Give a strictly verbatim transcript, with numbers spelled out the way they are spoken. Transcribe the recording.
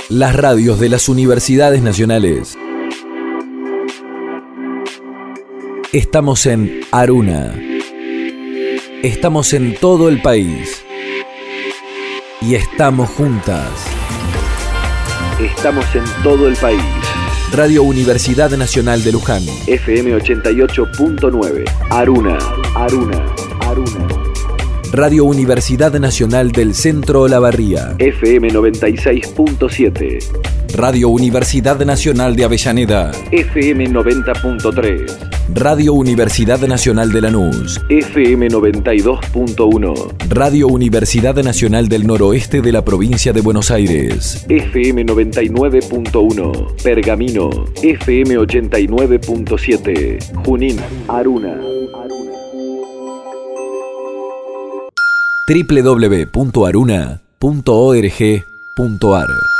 Las radios de las universidades nacionales. Estamos en Aruna. Estamos en todo el país. Y estamos juntas. Estamos en todo el país. Radio Universidad Nacional de Luján. F M ochenta y ocho punto nueve. Aruna, Aruna, Aruna. Radio Universidad Nacional del Centro Olavarría. F M noventa y seis punto siete. Radio Universidad Nacional de Avellaneda. F M noventa punto tres. Radio Universidad Nacional de Lanús. F M noventa y dos punto uno. Radio Universidad Nacional del Noroeste de la Provincia de Buenos Aires. F M noventa y nueve punto uno. Pergamino. F M ochenta y nueve punto siete. Junín. Aruna. doble u doble u doble u punto aruna punto org punto ar